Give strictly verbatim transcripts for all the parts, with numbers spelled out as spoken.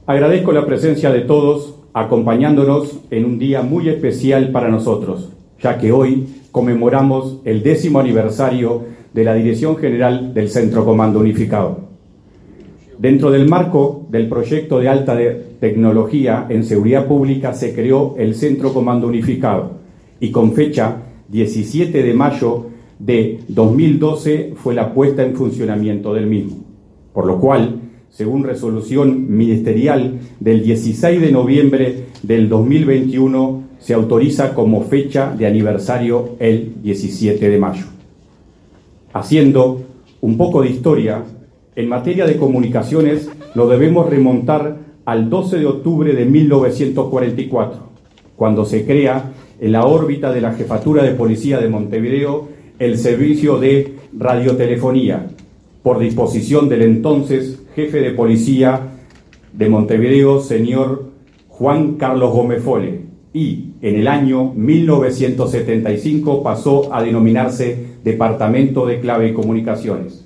Agradezco la presencia de todos acompañándonos en un día muy especial para nosotros, ya que hoy conmemoramos el décimo aniversario de la Dirección General del Centro Comando Unificado. Dentro del marco del proyecto de alta de tecnología en seguridad pública se creó el Centro Comando Unificado y con fecha diecisiete de mayo de dos mil doce fue la puesta en funcionamiento del mismo, por lo cual, según resolución ministerial del dieciséis de noviembre del dos mil veintiuno, se autoriza como fecha de aniversario el diecisiete de mayo. Haciendo un poco de historia, en materia de comunicaciones lo debemos remontar al doce de octubre de mil novecientos cuarenta y cuatro, cuando se crea en la órbita de la Jefatura de Policía de Montevideo el servicio de radiotelefonía, por disposición del entonces jefe de policía de Montevideo, señor Juan Carlos Gómez Fole, y en el año mil novecientos setenta y cinco pasó a denominarse Departamento de Clave y Comunicaciones.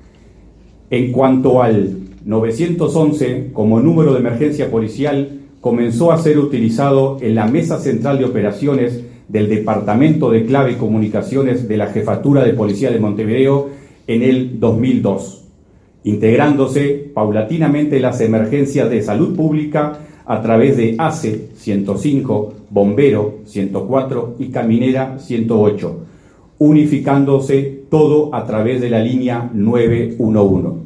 En cuanto al novecientos once, como número de emergencia policial, comenzó a ser utilizado en la Mesa Central de Operaciones del Departamento de Clave y Comunicaciones de la Jefatura de Policía de Montevideo en el dos mil dos, integrándose paulatinamente las emergencias de salud pública a través de A C E ciento cinco, Bombero ciento cuatro y Caminera ciento ocho, unificándose todo a través de la línea nueve uno uno.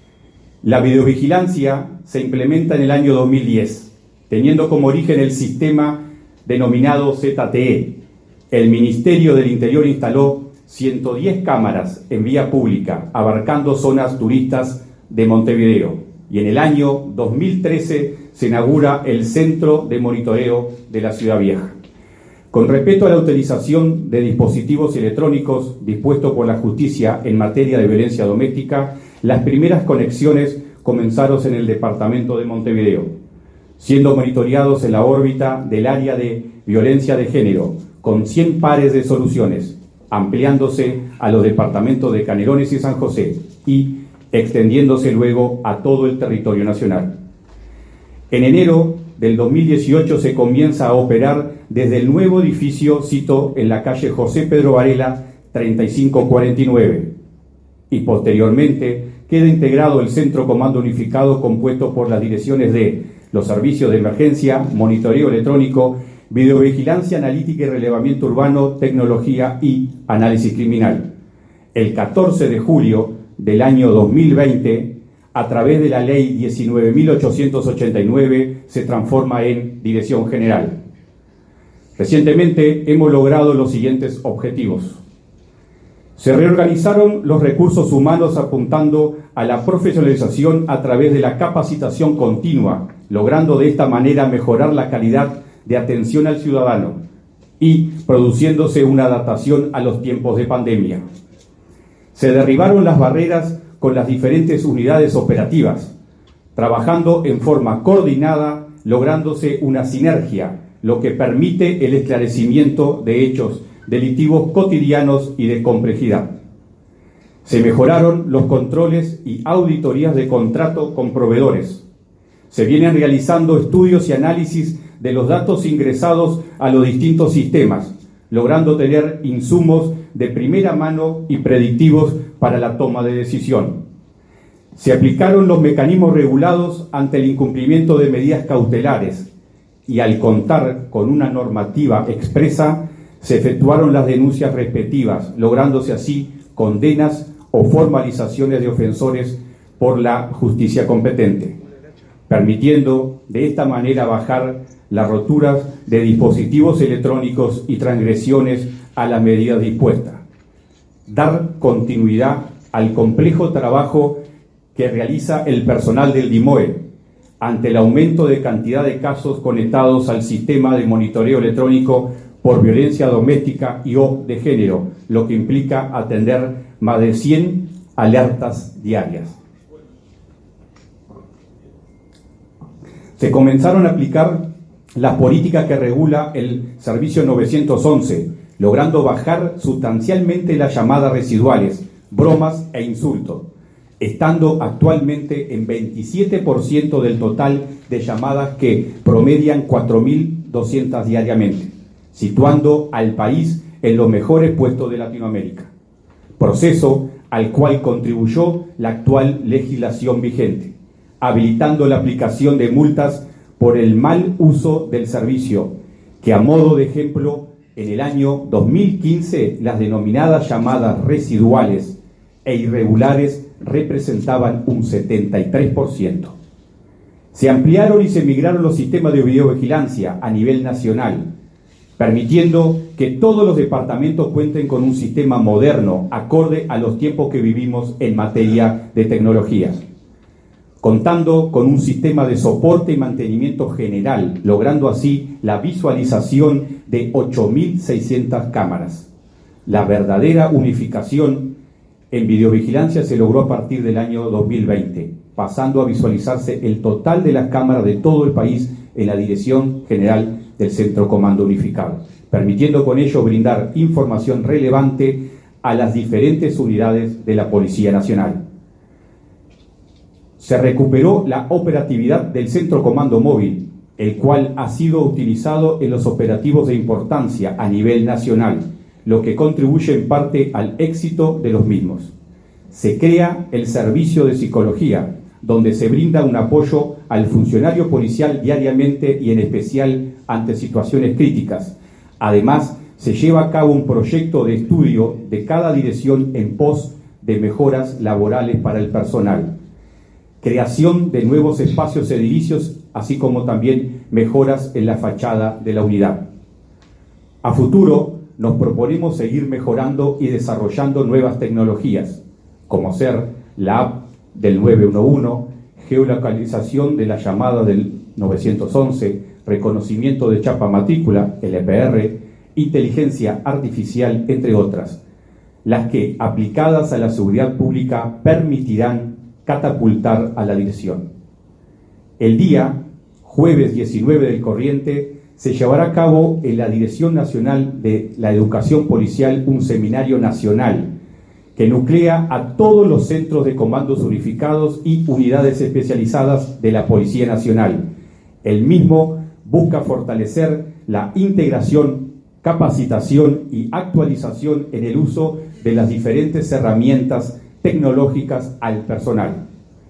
La videovigilancia se implementa en el año dos mil diez, teniendo como origen el sistema denominado Z T E. El Ministerio del Interior instaló ciento diez cámaras en vía pública, abarcando zonas turistas de Montevideo. Y en el año dos mil trece se inaugura el Centro de Monitoreo de la Ciudad Vieja. Con respecto a la utilización de dispositivos electrónicos dispuestos por la justicia en materia de violencia doméstica, las primeras conexiones comenzaron en el departamento de Montevideo, siendo monitoreados en la órbita del área de violencia de género, con cien pares de soluciones, ampliándose a los departamentos de Canelones y San José y extendiéndose luego a todo el territorio nacional. En enero del dos mil dieciocho se comienza a operar desde el nuevo edificio, cito, en la calle José Pedro Varela treinta y cinco cuarenta y nueve, y posteriormente queda integrado el Centro Comando Unificado, compuesto por las direcciones de los servicios de emergencia, monitoreo electrónico, videovigilancia analítica y relevamiento urbano, tecnología y análisis criminal. El catorce de julio del año dos mil veinte, a través de la ley diecinueve mil ochocientos ochenta y nueve, se transforma en Dirección General. Recientemente hemos logrado los siguientes objetivos. Se reorganizaron los recursos humanos apuntando a la profesionalización a través de la capacitación continua, logrando de esta manera mejorar la calidad de atención al ciudadano y produciéndose una adaptación a los tiempos de pandemia. Se derribaron las barreras con las diferentes unidades operativas, trabajando en forma coordinada, lográndose una sinergia, lo que permite el esclarecimiento de hechos delictivos cotidianos y de complejidad. Se mejoraron los controles y auditorías de contrato con proveedores. Se vienen realizando estudios y análisis de los datos ingresados a los distintos sistemas, logrando tener insumos de primera mano y predictivos para la toma de decisión. Se aplicaron los mecanismos regulados ante el incumplimiento de medidas cautelares y, al contar con una normativa expresa, se efectuaron las denuncias respectivas, lográndose así condenas o formalizaciones de ofensores por la justicia competente, permitiendo de esta manera bajar las roturas de dispositivos electrónicos y transgresiones a las medidas dispuestas. Dar continuidad al complejo trabajo que realiza el personal del DIMOE ante el aumento de cantidad de casos conectados al sistema de monitoreo electrónico por violencia doméstica y o de género, lo que implica atender más de cien alertas diarias. Se comenzaron a aplicar las políticas que regula el servicio novecientos once, logrando bajar sustancialmente las llamadas residuales, bromas e insultos, estando actualmente en veintisiete por ciento del total de llamadas que promedian cuatro mil doscientas diariamente, situando al país en los mejores puestos de Latinoamérica, proceso al cual contribuyó la actual legislación vigente, habilitando la aplicación de multas por el mal uso del servicio, que a modo de ejemplo, en el año dos mil quince las denominadas llamadas residuales e irregulares representaban un setenta y tres por ciento. Se ampliaron y se migraron los sistemas de videovigilancia a nivel nacional, permitiendo que todos los departamentos cuenten con un sistema moderno, acorde a los tiempos que vivimos en materia de tecnología, contando con un sistema de soporte y mantenimiento general, logrando así la visualización de ocho mil seiscientas cámaras. La verdadera unificación en videovigilancia se logró a partir del año dos mil veinte, pasando a visualizarse el total de las cámaras de todo el país en la Dirección General del Centro Comando Unificado, permitiendo con ello brindar información relevante a las diferentes unidades de la Policía Nacional. Se recuperó la operatividad del Centro Comando Móvil, el cual ha sido utilizado en los operativos de importancia a nivel nacional, lo que contribuye en parte al éxito de los mismos. Se crea el servicio de psicología, donde se brinda un apoyo al funcionario policial diariamente y en especial ante situaciones críticas. Además, se lleva a cabo un proyecto de estudio de cada dirección en pos de mejoras laborales para el personal, creación de nuevos espacios edilicios, así como también mejoras en la fachada de la unidad. A futuro, nos proponemos seguir mejorando y desarrollando nuevas tecnologías, como ser la app del nueve uno uno, geolocalización de la llamada del nueve once, reconocimiento de chapa matrícula, L P R, inteligencia artificial, entre otras, las que, aplicadas a la seguridad pública, permitirán catapultar a la dirección. El día, jueves diecinueve del corriente, se llevará a cabo en la Dirección Nacional de la Educación Policial un seminario nacional que nuclea a todos los centros de comandos unificados y unidades especializadas de la Policía Nacional. El mismo busca fortalecer la integración, capacitación y actualización en el uso de las diferentes herramientas tecnológicas al personal.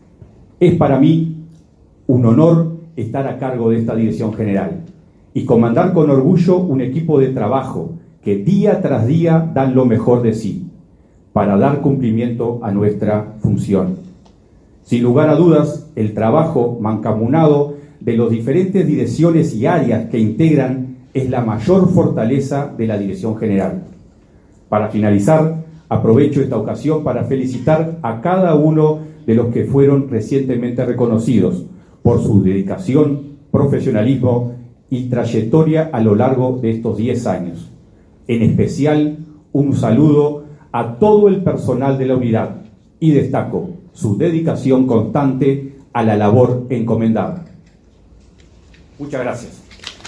Es para mí un honor estar a cargo de esta Dirección General y comandar con orgullo un equipo de trabajo que día tras día dan lo mejor de sí para dar cumplimiento a nuestra función. Sin lugar a dudas, el trabajo mancomunado de las diferentes direcciones y áreas que integran es la mayor fortaleza de la Dirección General. Para finalizar, aprovecho esta ocasión para felicitar a cada uno de los que fueron recientemente reconocidos por su dedicación, profesionalismo y trayectoria a lo largo de estos diez años. En especial, un saludo a todo el personal de la unidad y destaco su dedicación constante a la labor encomendada. Muchas gracias.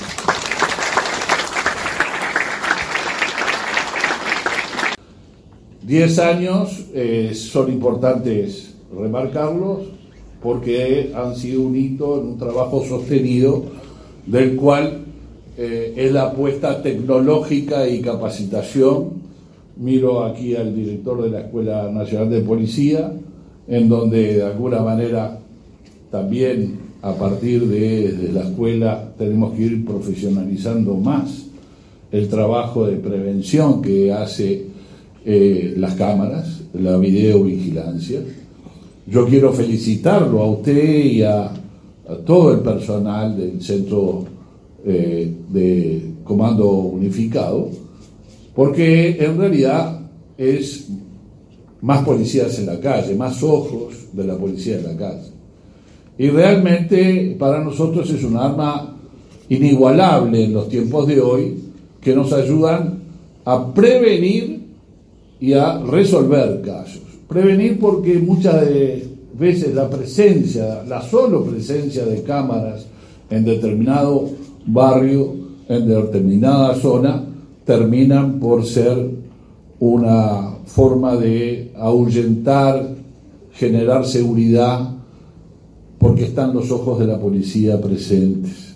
Diez años eh, son importantes remarcarlos porque han sido un hito en un trabajo sostenido del cual eh, es la apuesta tecnológica y capacitación. Miro aquí al director de la Escuela Nacional de Policía, en donde de alguna manera también a partir de, de la escuela tenemos que ir profesionalizando más el trabajo de prevención que hace eh, las cámaras, la videovigilancia. Yo quiero felicitarlo a usted y a, a todo el personal del Centro eh, de Comando Unificado, porque en realidad es más policías en la calle, más ojos de la policía en la calle. Y realmente para nosotros es un arma inigualable en los tiempos de hoy, que nos ayudan a prevenir y a resolver casos. Prevenir porque muchas de veces la presencia, la solo presencia de cámaras en determinado barrio, en determinada zona, terminan por ser una forma de ahuyentar generar seguridad porque están los ojos de la policía presentes.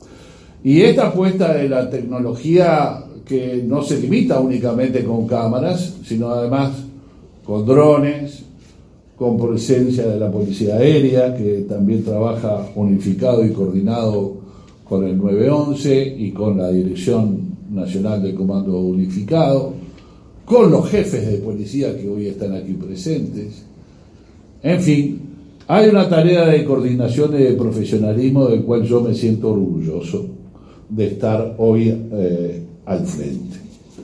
Y esta apuesta de la tecnología, que no se limita únicamente con cámaras, sino además con drones, con presencia de la Policía Aérea, que también trabaja unificado y coordinado con el nueve once y con la Dirección Nacional del Comando Unificado, con los jefes de policía que hoy están aquí presentes. En fin, hay una tarea de coordinación y de profesionalismo del cual yo me siento orgulloso de estar hoy eh, al frente.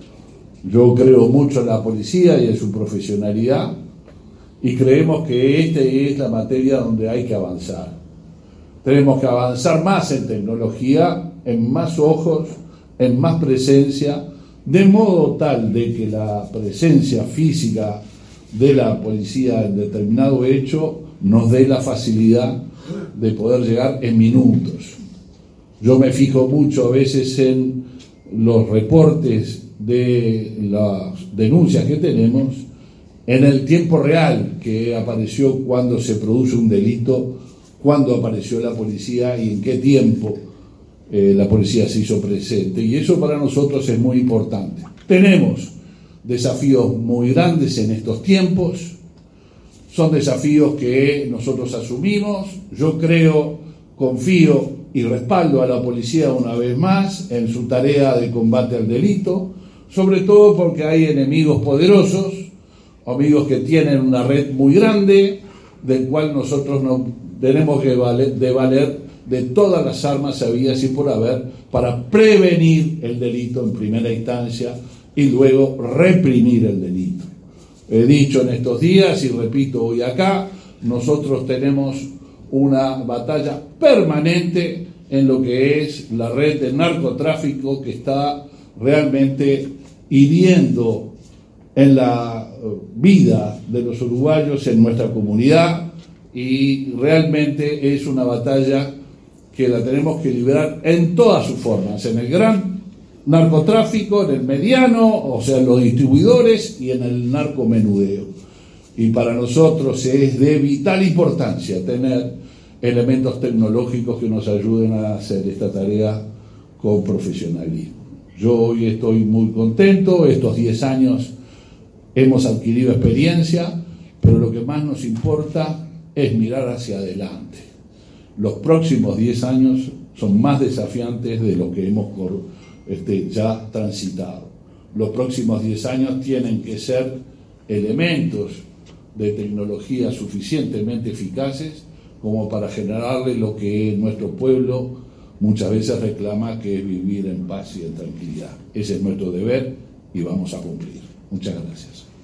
Yo creo mucho en la policía y en su profesionalidad, y creemos que esta es la materia donde hay que avanzar. Tenemos que avanzar más en tecnología, en más ojos, en más presencia, de modo tal de que la presencia física de la policía en determinado hecho nos dé la facilidad de poder llegar en minutos. Yo me fijo mucho a veces en los reportes de las denuncias que tenemos, en el tiempo real que apareció cuando se produce un delito, cuándo apareció la policía y en qué tiempo eh, la policía se hizo presente. Y eso para nosotros es muy importante. Tenemos desafíos muy grandes en estos tiempos, son desafíos que nosotros asumimos. Yo creo, confío y respaldo a la policía una vez más en su tarea de combate al delito, sobre todo porque hay enemigos poderosos, amigos que tienen una red muy grande, del cual nosotros nos tenemos que valer, de valer de todas las armas habidas y por haber para prevenir el delito en primera instancia y luego reprimir el delito. He dicho en estos días y repito hoy acá, nosotros tenemos una batalla permanente en lo que es la red de narcotráfico que está realmente hiriendo en la vida de los uruguayos en nuestra comunidad, y realmente es una batalla que la tenemos que librar en todas sus formas, en el gran narcotráfico, en el mediano, o sea, en los distribuidores, y en el narcomenudeo. Y para nosotros es de vital importancia tener elementos tecnológicos que nos ayuden a hacer esta tarea con profesionalismo. Yo hoy estoy muy contento, estos diez años hemos adquirido experiencia, pero lo que más nos importa es mirar hacia adelante. Los próximos diez años son más desafiantes de lo que hemos este, ya transitado. Los próximos diez años tienen que ser elementos de tecnología suficientemente eficaces como para generarle lo que nuestro pueblo muchas veces reclama, que es vivir en paz y en tranquilidad. Ese es nuestro deber y vamos a cumplir. Muchas gracias.